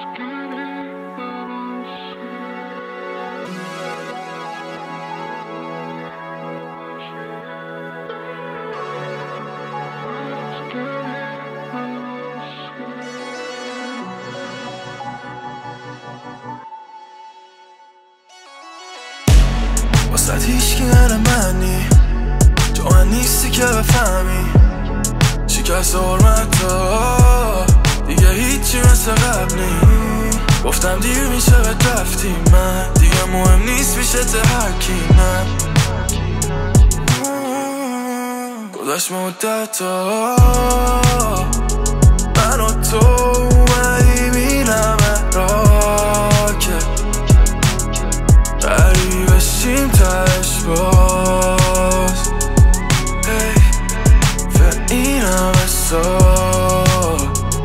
واسه هیچکی نره منی تو من نیستی که بفهمی شکست حرمتا دیگه هیچی مثل قبل نی گفتم دیر میشه بهت رفتی من دیگه مهم نیست میشه ته هرکی نه گذشت مدتا من و تو اومدی بینم را که قریب شیم تش باز و این همه سال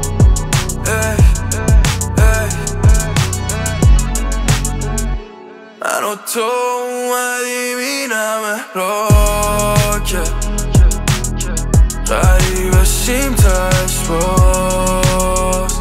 من و تو اومدیم این همه را که قریب شیم تش باز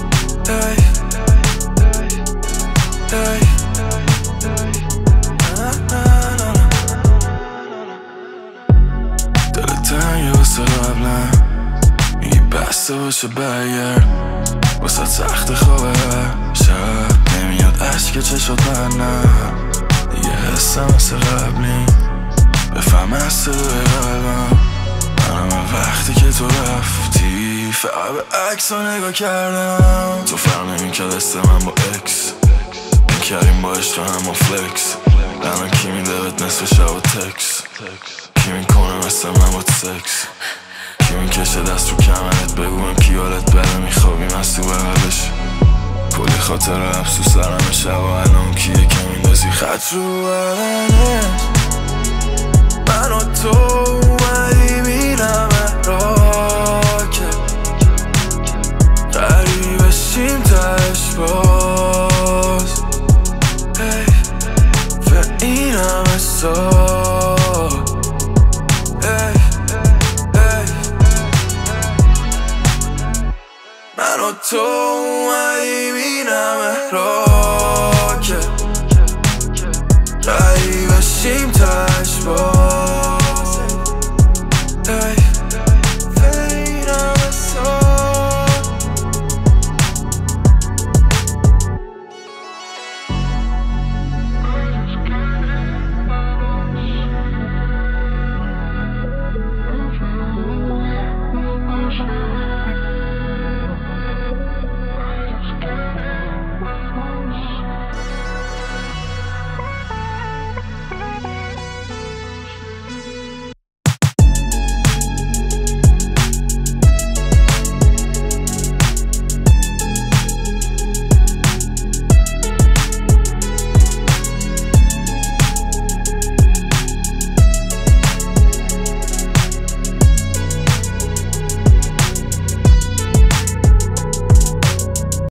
دلت تنگه واسه قبلم میگی بسته باشه برگرد واسه سخت خوابه شب نمیاد عشق چشات برنم دیگه حسم مثل قبلی بفهم از صدای قلبم منم وقتی که تو رفتی فقط به عکس ها نگاه کردم تو فرق نمیکرد است من با اکس میکردیم با عشق هم و فلکس الان کی میده بهت نصف شب و تکس کی میکنه مثل من با سکس کی میکشه دست رو کمرت بگویم کی حالت بده میخوابیم از تو بغلش کلی خاطر افسو سرم شب و الان کیه که میندازی خط رو بدنت من و تو اومدیم این همه را که قریب شیم تش باز و این همه سال من و تو اومدیم این همه را که قریب شیم تش باز